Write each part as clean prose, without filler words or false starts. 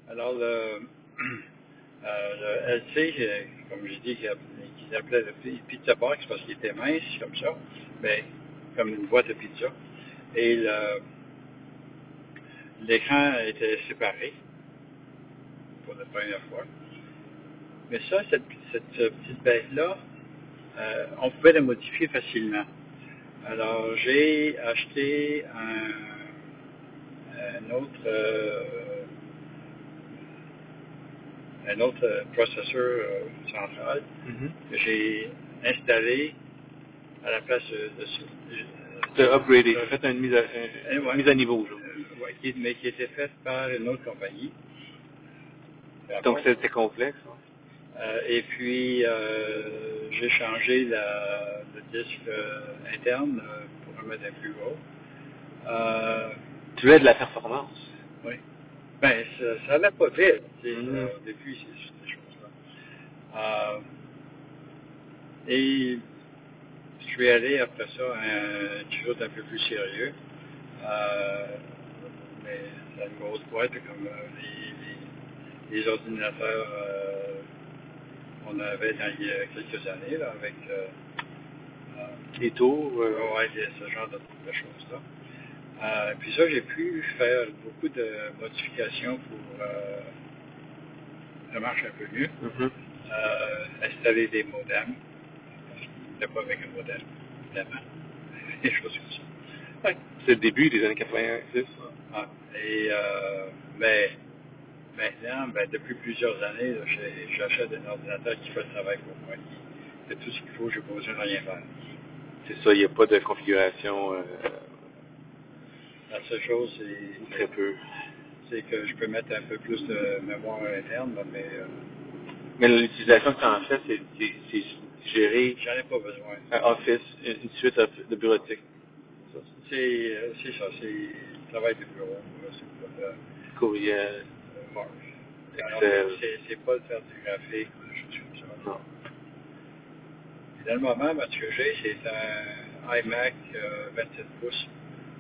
Alors, le LC, comme j'ai dit, qu'ils appelaient le pizza box parce qu'il était mince, comme ça, mais comme une boîte de pizza. Et l'écran était séparé pour la première fois. Mais ça, cette petite bête-là, on pouvait la modifier facilement. Alors, j'ai acheté un autre processeur central que j'ai installé à la place de ça. Tu as upgradé, tu as fait une mise à niveau. Oui, mais qui était faite par une autre compagnie. Donc c'était complexe. Et puis, j'ai changé le disque interne pour en mettre un plus gros. Tu veux de la performance? Oui. Ben, ça allait pas vite, au début, ces choses-là. Et je suis allé après ça à quelque chose d'un peu plus sérieux. Mais c'est une grosse boîte comme les ordinateurs qu'on avait il y a quelques années, là, avec les tours. Ouais, ce genre de choses-là. Puis ça, j'ai pu faire beaucoup de modifications pour ça marche un peu mieux. Installer des modems. Parce qu'il n'était pas avec un modem, évidemment. Des choses comme ça. Ouais. C'est le début des années 86. Et mais maintenant, depuis plusieurs années, là, j'achète un ordinateur qui fait le travail pour moi. C'est tout ce qu'il faut, j'ai pas besoin de rien faire. C'est ça, il n'y a pas de configuration. La seule chose, c'est très peu. C'est que je peux mettre un peu plus de mémoire interne, mais l'utilisation que tu en fais, c'est gérer. J'en ai pas besoin. Un Office, une suite de bureautique. C'est ça, c'est le travail de bureau. C'est pas courriel, Excel. C'est pas de faire du graphique ou des choses comme ça. Non. Et dans le moment, ce que j'ai, c'est un iMac 27 pouces.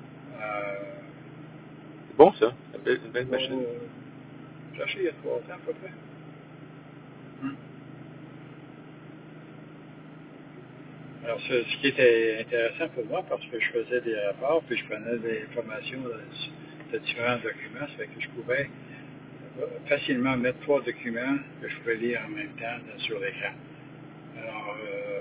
C'est bon ça, une belle machine. J'ai acheté il y a 3 ans à peu près. Alors, ce qui était intéressant pour moi, parce que je faisais des rapports, puis je prenais des informations de différents documents, ça fait que je pouvais facilement mettre 3 documents que je pouvais lire en même temps sur l'écran. Alors,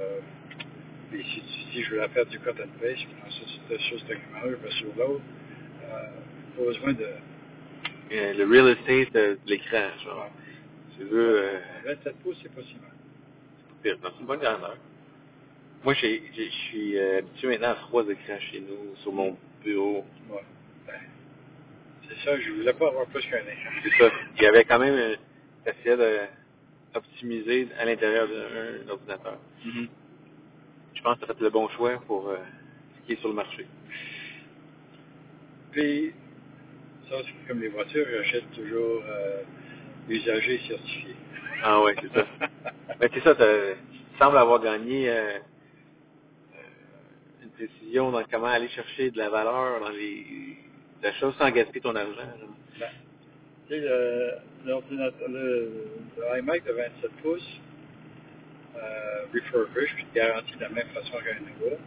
si je voulais faire du cut and paste, je prends sur ce document-là, je vais sur l'autre. Pas besoin de... Le real estate de l'écran, genre. Ouais. Tu veux... 27 pouces, c'est pas si mal. C'est pas pire, c'est une bonne grandeur. Moi, je suis habitué maintenant à 3 écrans chez nous, sur mon bureau. Ouais. C'est ça, je voulais pas avoir plus qu'un écran. C'est ça. Il y avait quand même... T'essayais d'optimiser à l'intérieur d'un ordinateur. Je pense que tu as fait le bon choix pour ce qui est sur le marché. Puis, ça, c'est comme les voitures, j'achète toujours usagers certifiés. Ah ouais, c'est ça. Mais c'est ça, tu sembles avoir gagné une précision dans comment aller chercher de la valeur dans la chose sans gaspiller ton argent. Tu sais, l'ordinateur, le iMac de 27 pouces, refurbished, puis garanti de la même façon qu'un nouveau,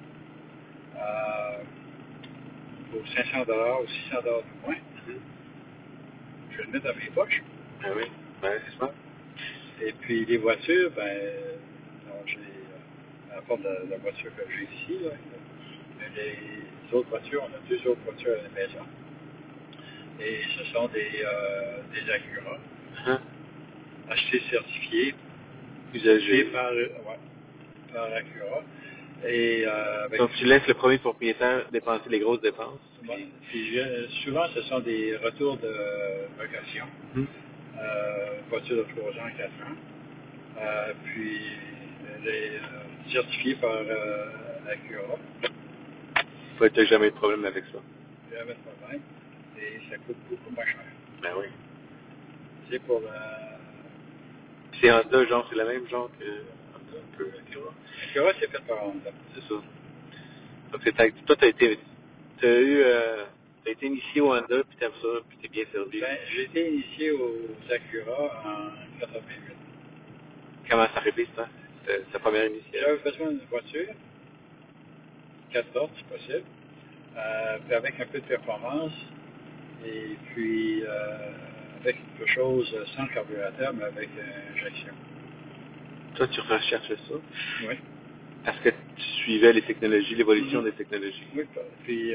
pour $500 ou $600 de moins. Je vais le mettre dans mes poches. Ah oui, c'est ça. Et puis les voitures, j'ai, à part la voiture que j'ai ici, là, les autres voitures, on a 2 autres voitures à la maison. Et ce sont des Acura, achetés certifiés, usagés par Acura. Et, donc tu laisses le premier propriétaire dépenser les grosses dépenses. Puis souvent, ce sont des retours de location. Voitures de 3 ans, 4 ans. Puis certifiés par Acura. Tu n'as jamais eu de problème avec ça. Jamais de problème. Et ça coûte beaucoup moins cher. Ben oui. C'est pour la... C'est Honda, genre, c'est la même genre que Honda, un peu Acura. Acura, c'est fait par Honda. C'est ça. Donc toi, tu as eu T'as été initié au Honda, puis t'aimes ça, puis t'es bien servi. Ben, j'ai été initié aux Acura en 88. Comment ça arrivé, ça? C'est sa première initiation. J'avais besoin d'une voiture, 4 portes, si possible, puis avec un peu de performance, et puis avec quelque chose sans carburateur, mais avec injection. Toi, tu recherchais ça? Oui. Parce que tu suivais les technologies, l'évolution des technologies. Oui, puis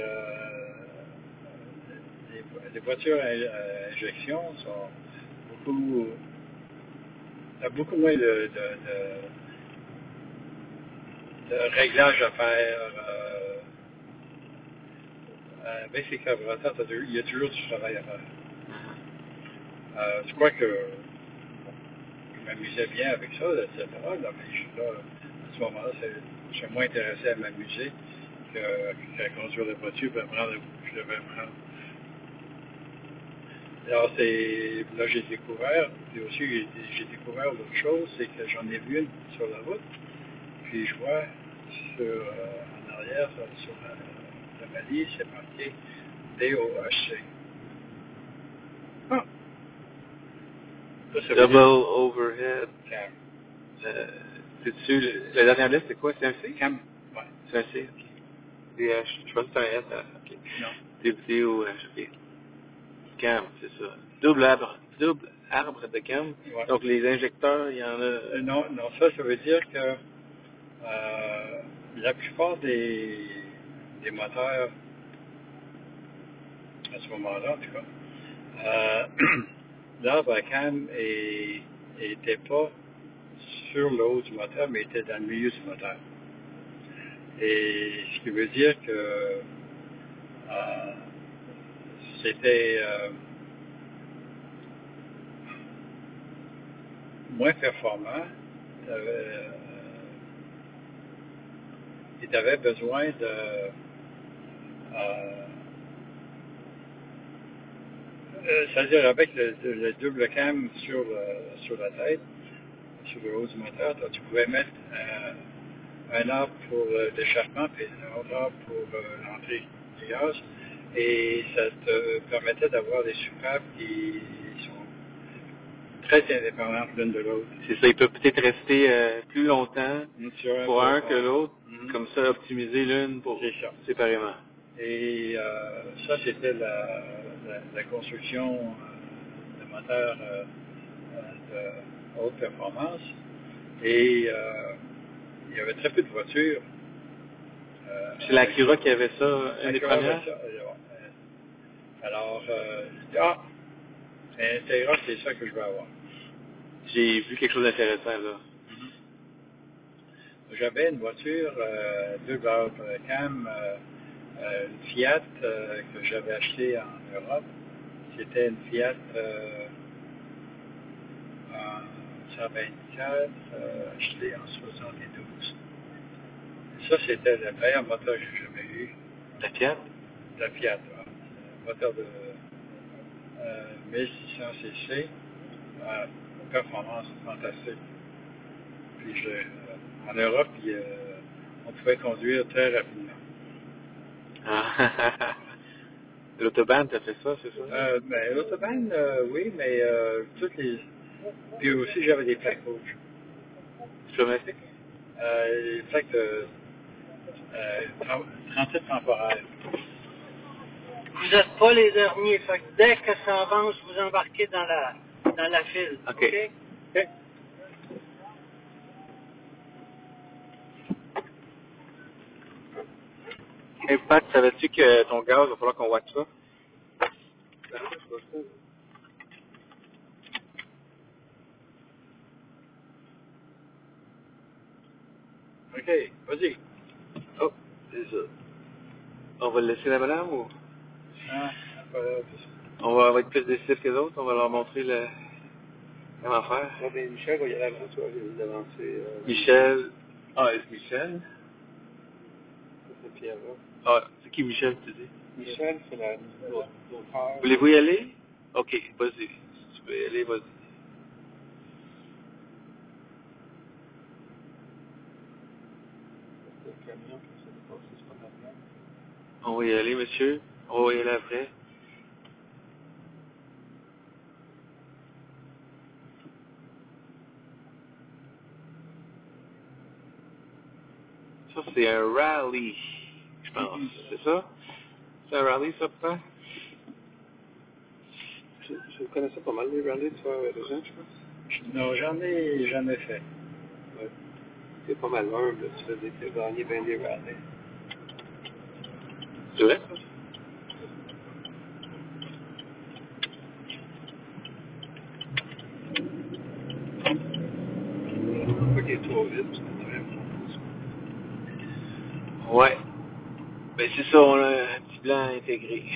les voitures à injection sont beaucoup... Il y a beaucoup moins de réglages à faire. Avec les carburateurs, il y a toujours du travail à faire. Je crois que je m'amusais bien avec ça, etc. Là, mais là, à ce moment-là, je suis moins intéressé à m'amuser qu'à conduire la voiture, puis apprendre je devais apprendre. Alors, là, j'ai découvert, puis aussi, j'ai découvert l'autre chose, c'est que j'en ai vu une sur la route, puis je vois en arrière, sur la valise, c'est marqué DOHC. Ah! Ça Double overhead. Cam. C'est-tu, la dernière lettre, c'est quoi? C'est un C? Cam, ouais. C'est un C, ok. DH, je pense que c'est un S, ok. Non. DOH, ok. Cam, c'est ça. Double arbre de cam. Ouais. Donc, les injecteurs, il y en a... Non, ça veut dire que la plupart des moteurs, à ce moment-là, en tout cas, l'arbre à cam était pas sur le haut du moteur, mais était dans le milieu du moteur. Et ce qui veut dire que c'était moins performant. Et tu avais besoin de c'est-à-dire avec le double cam sur la tête, sur le haut du moteur, tu pouvais mettre un arbre pour l'échappement et un autre arbre pour l'entrée du gaz. Et ça te permettait d'avoir des soupapes qui sont très indépendantes l'une de l'autre. C'est ça, ils peuvent peut-être rester plus longtemps pour un que l'autre, comme ça, optimiser l'une pour séparément. Et ça, c'était la construction de moteurs de haute performance. Et il y avait très peu de voitures. C'est l'Acura qui avait ça, une des premières? Alors, c'est ça que je veux avoir. J'ai vu quelque chose d'intéressant, là. J'avais une voiture, deux barres cam, une Fiat que j'avais achetée en Europe. C'était une Fiat en 124, achetée en 72. Ça, c'était le meilleur moteur que j'ai jamais eu. La Fiat? La Fiat, moteur de 1600 cc, performance fantastique. Puis en Europe, on pouvait conduire très rapidement. Ah, l'autobahn, t'as fait ça, c'est ça? Ben, l'autobahn, oui, mais toutes les... Puis aussi, j'avais des plaques rouges. Pneumatique? Les plaques de transit temporaire. Vous n'êtes pas les derniers. Fait que dès que ça avance, vous embarquez dans la file. OK. OK. Hey, Pat, savais-tu que ton gaz, il va falloir qu'on watch ça? OK, vas-y. Oh, c'est ça. On va le laisser la madame ou? Ah, On va être plus décisif que les autres, on va leur montrer comment faire. Ah, ben, Michel va y aller avant toi, il va l'avancer. Michel. Ah, est-ce Michel? C'est Pierre, là. Ah, c'est qui Michel, tu dis? Michel, c'est l'auteur. Voulez-vous y aller? OK, vas-y. Si tu veux y aller, vas-y. Le camion qui s'est dépassé sur la place. On va y aller, monsieur. Oh, il est là après. Ça, c'est un rallye, je pense. C'est ça? C'est un rallye, ça, peut-être? Je connaissais pas mal les rallyes de faire des gens, je pense. Non, j'en ai jamais fait. Ouais. C'est pas mal humble, tu faisais gagner bien des rallyes. C'est vrai, ça? Pas qu'il est trop vite, c'est très bon. Ouais. Ben c'est ça, on a un petit blanc intégré.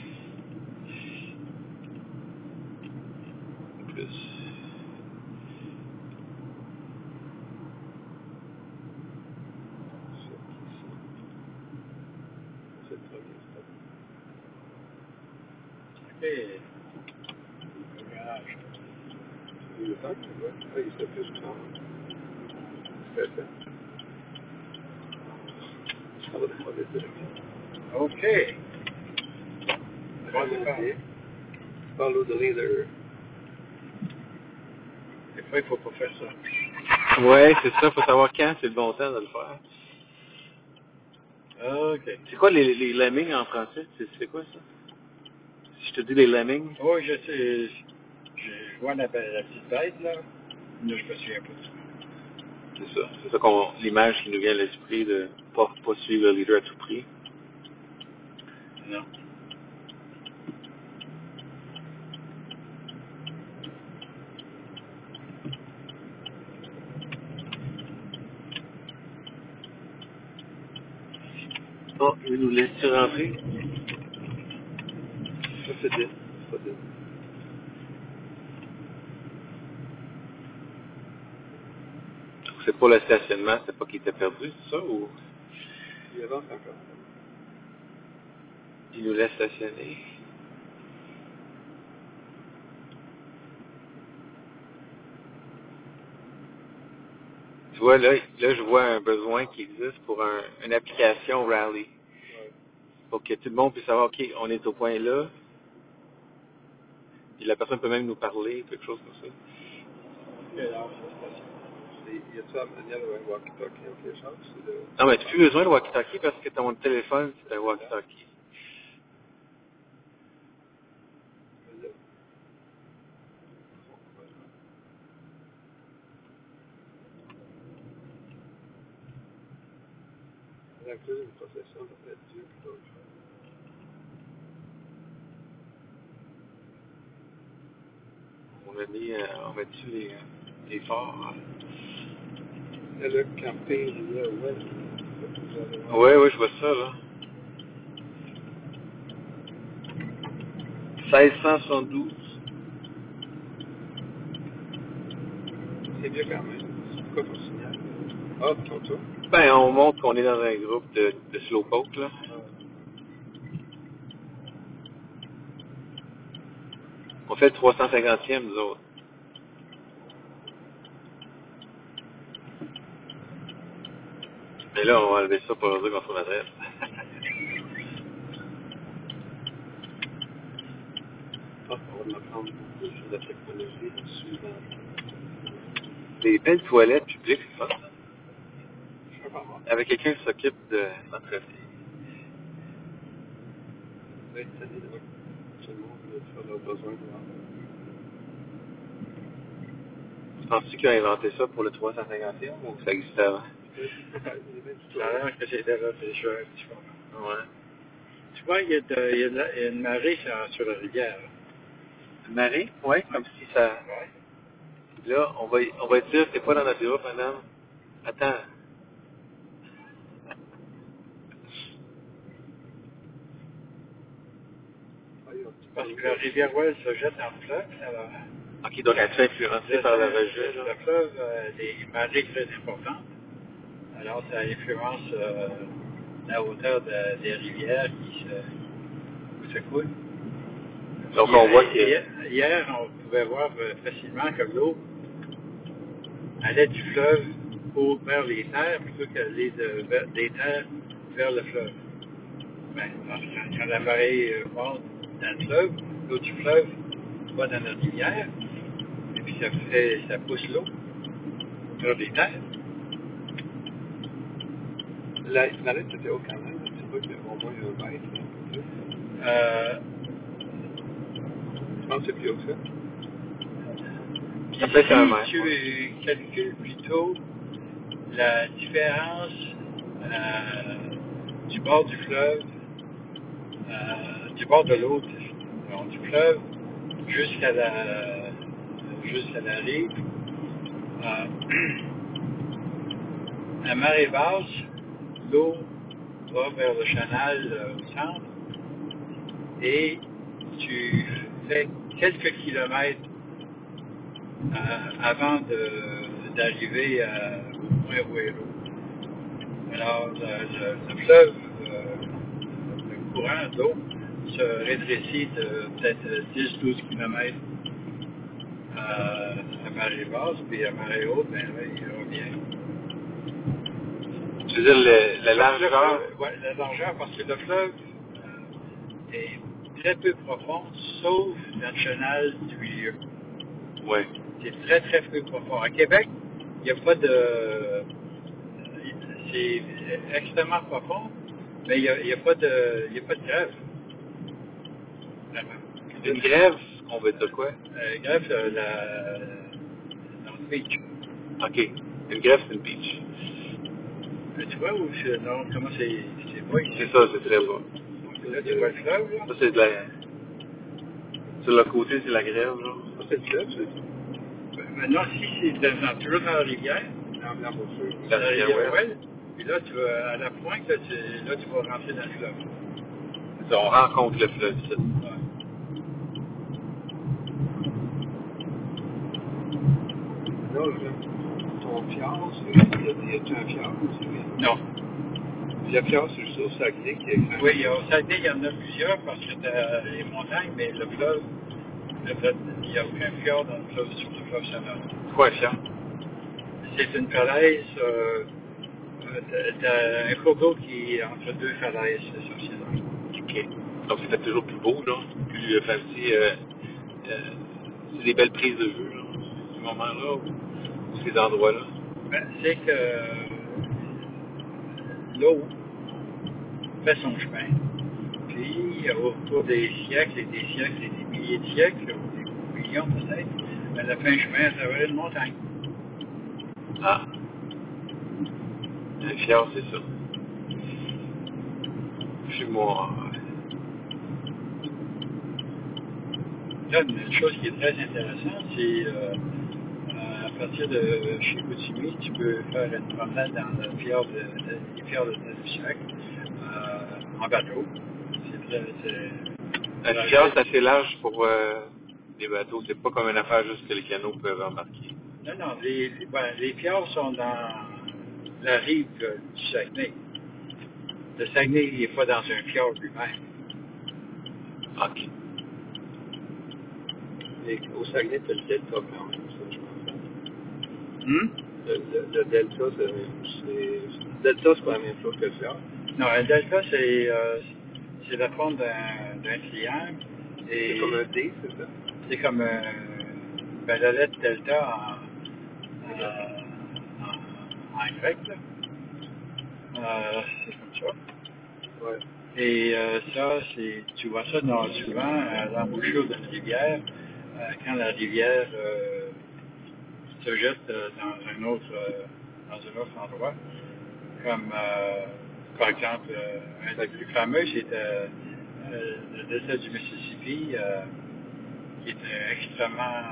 Plus. C'est le premier stop. OK. Le garage. Il est temps, ouais. Ouais, il s'est plus grand. C'est fait. Ça va être pas vite. OK. Bon, c'est pas. Follow the leader. Des fois, il faut pas faire ça. Ouais, c'est ça, faut savoir quand c'est le bon temps de le faire. OK. C'est quoi les lemmings en français? C'est quoi ça? Si je te dis les lemmings? Oh, je sais. Je vois la petite bête, là. Mais je me souviens pas de ça. C'est ça l'image qui nous vient à l'esprit de pas suivre le leader à tout prix. Non. Oh, il nous laisse-tu rentrer? Ça, c'est bien. C'est pas bien. C'est pas le stationnement, c'est pas qu'il était perdu, c'est ça, ou? Il avance encore. Il nous laisse stationner. Tu vois, là, je vois un besoin qui existe pour une application Rally. Ouais. Pour que tout le monde puisse savoir, OK, on est au point là. Et la personne peut même nous parler, quelque chose comme ça. Y a-t-il la manière d'avoir un walkie-talkie en quelque chose? Non, mais tu n'as plus besoin de walkie-talkie parce que ton téléphone, c'est un walkie-talkie. La cause d'une procession de être Dieu plutôt que on met dessus les phares. Il y a le camping, là, ouais. Oui, je vois ça, là. 1672. C'est bien quand même. C'est quoi ton signal? Ah, ton tour? Ben, on montre qu'on est dans un groupe de slowpoke, là. On fait le 350e, nous autres. Mais là, on va enlever ça pour leur dire qu'on trouve l'adresse. On va apprendre beaucoup sur la technologie suivante. Des belles toilettes publiques, c'est ça? Avec quelqu'un qui s'occupe de l'entretien. Oui, ça dit, oui. Tout le monde va avoir besoin de voir. Penses-tu qu'il a inventé ça pour le 350e ou ça existait avant? Ça a l'air que c'est déjà déjà un petit peu. Ouais. Tu vois, il y a une marée sur la rivière. Une marée? Oui, comme si ça... Ouais. Là, on va dire, c'est pas dans notre bureau, madame. Attends. Parce que la rivière Ouelle se jette en fleuve, alors. OK, donc elle se fait influencer par le rejet, là. Le fleuve, des marées très importantes. Alors, ça influence la hauteur des rivières où se coulent. Donc, on voit que... Hier, on pouvait voir facilement que l'eau allait du fleuve vers les terres plutôt que des terres vers le fleuve. Ben, quand l'appareil monte dans le fleuve, l'eau du fleuve va dans la rivière, et puis ça pousse l'eau sur les terres. La Ismaël, c'était au Canada, tu vois qu'il y a au moins un mètre. Je pense que c'est plus haut que ça. Puis si tu calcules plutôt la différence du bord du fleuve, du bord de l'eau du fleuve jusqu'à la rive, à marée basse, l'eau va vers le canal au centre et tu fais quelques kilomètres avant d'arriver au point où est l'eau. Alors, le fleuve, le courant d'eau se rétrécit de peut-être 10-12 km à marée basse, puis à marée haute, ben là, il revient. Tu veux dire la largeur? Oui, la largeur, parce que le fleuve est très peu profond, sauf dans le canal du milieu. Oui. C'est très, très peu profond. À Québec, il n'y a pas de... C'est extrêmement profond, mais il n'y a pas de grève. Vraiment. Une grève, on veut dire quoi? Grève, dans le beach. OK. Une grève, c'est une beach. Mais tu vois où non, comment c'est bas ici? C'est ça, c'est très bas. Là, tu vois le fleuve, là? Ça, c'est de la... Sur le côté, c'est la grève, là. Ça, c'est le fleuve, c'est... Maintenant, si c'est toujours dans la rivière, dans la rivière Ouelle, puis là, tu vas à la pointe, là, tu vas rentrer dans le fleuve. C'est ça, on rencontre le fleuve, ça. Ouais. Là, ton fjord, y a-tu un fjord aussi? Non. Le fjord, c'est juste au Saguenay qui est... Oui, au Saguenay, il y en a plusieurs parce que t'as les montagnes, mais le fleuve, il n'y a aucun fjord sur le fleuve Saint-Laurent. C'est quoi un fjord? C'est une falaise, t'as un cours d'eau qui est entre deux falaises, essentiellement. OK. Donc, c'est toujours plus beau, là, plus fancy. C'est des belles prises de vue, là, ce moment-là, ou ces endroits-là. Ben, c'est que l'eau fait son chemin. Puis, au cours des siècles et des siècles et des milliers de siècles, ou des millions peut-être, elle a fait un chemin à travers une montagne. Ah. Un fjord, c'est ça. Puis moi... Là, une chose qui est très intéressante, c'est à partir de Chicoutimi, tu peux faire une promenade dans le fjord de Tadoussac en bateau. Un fjord, c'est assez large pour les bateaux. C'est pas comme une affaire juste que les canots peuvent embarquer. Non, les fjords sont dans la rive du Saguenay. Le Saguenay, il n'est pas dans un fjord lui-même. OK. Et au Saguenay, tu as le delta quand même, ça, je pense. Le delta, le delta, c'est pas la même chose que le fjord. Non, un delta, c'est la forme d'un triangle. C'est comme un D, c'est ça? C'est comme la lettre delta en grec, là. C'est comme ça. Ouais. Et ça, tu vois ça souvent à l'embouchure d'une rivière, quand la rivière se jette dans un autre endroit, comme par exemple un des plus fameux, c'était le delta du Mississippi, qui est extrêmement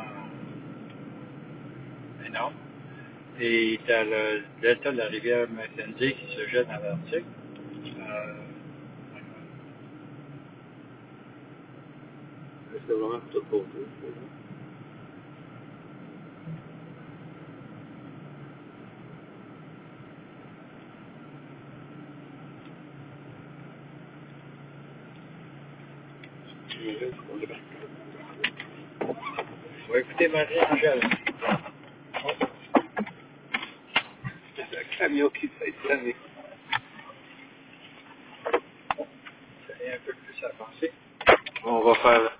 énorme. Et tu as le delta de la rivière Mackenzie qui se jette dans l'Arctique. C'est vraiment tout côté. On va écouter Marie-Angèle. C'est un camion qui s'est étonné. ça a pensé. On va faire